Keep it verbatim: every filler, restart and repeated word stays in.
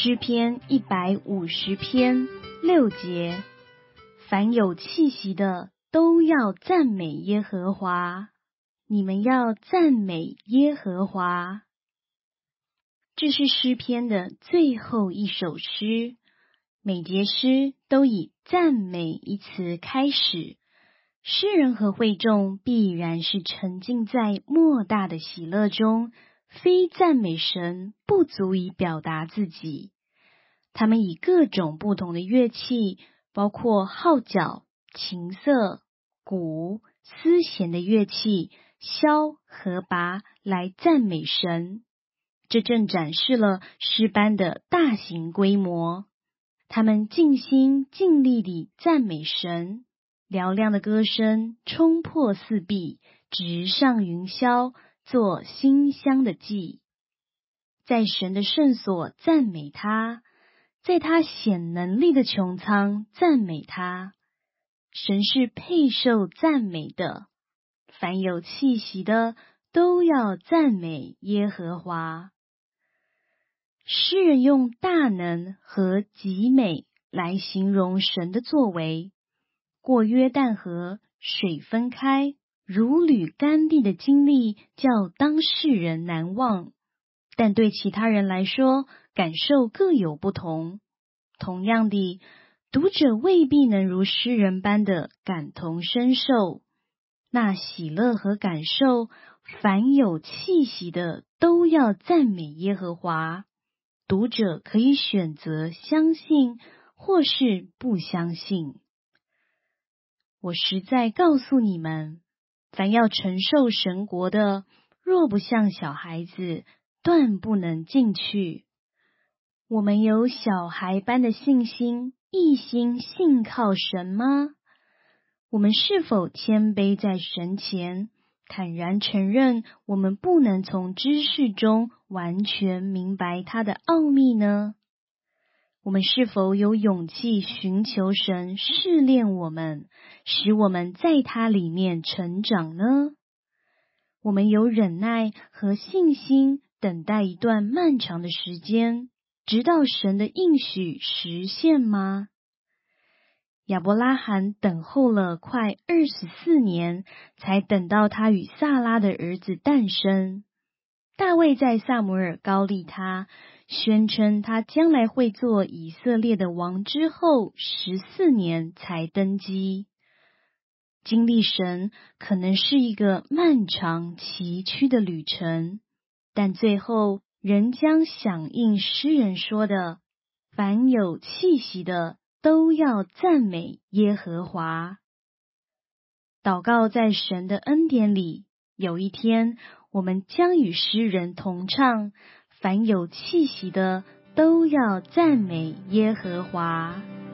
诗篇一百五十篇六节，凡有气息的都要赞美耶和华，你们要赞美耶和华。这是诗篇的最后一首诗，每节诗都以赞美一词开始，诗人和会众必然是沉浸在莫大的喜乐中，非赞美神不足以表达自己。他们以各种不同的乐器，包括号角、琴瑟、鼓、丝弦的乐器、箫和拔来赞美神。这正展示了诗班的大型规模。他们尽心尽力地赞美神，嘹亮的歌声冲破四壁，直上云霄，做馨香的祭。在神的圣所赞美他，在他显能力的穹苍赞美他。神是配受赞美的，凡有气息的都要赞美耶和华。诗人用大能和极美来形容神的作为。过约旦河，水分开，如履干地的经历叫当事人难忘，但对其他人来说，感受各有不同。同样地，读者未必能如诗人般的感同身受。那喜乐和感受，凡有气息的都要赞美耶和华。读者可以选择相信或是不相信。我实在告诉你们，凡要承受神国的，若不像小孩子，断不能进去。我们有小孩般的信心，一心信靠神吗？我们是否谦卑在神前，坦然承认我们不能从知识中完全明白他的奥秘呢？我们是否有勇气寻求神试炼我们，使我们在他里面成长呢？我们有忍耐和信心等待一段漫长的时间，直到神的应许实现吗？亚伯拉罕等候了快二十四年，才等到他与撒拉的儿子诞生。大卫在撒母耳膏立他，宣称他将来会做以色列的王之后十四年才登基。经历神可能是一个漫长崎岖的旅程，但最后仍将响应诗人说的，凡有气息的都要赞美耶和华。祷告在神的恩典里，有一天我们将与诗人同唱，凡有气息的都要赞美耶和华。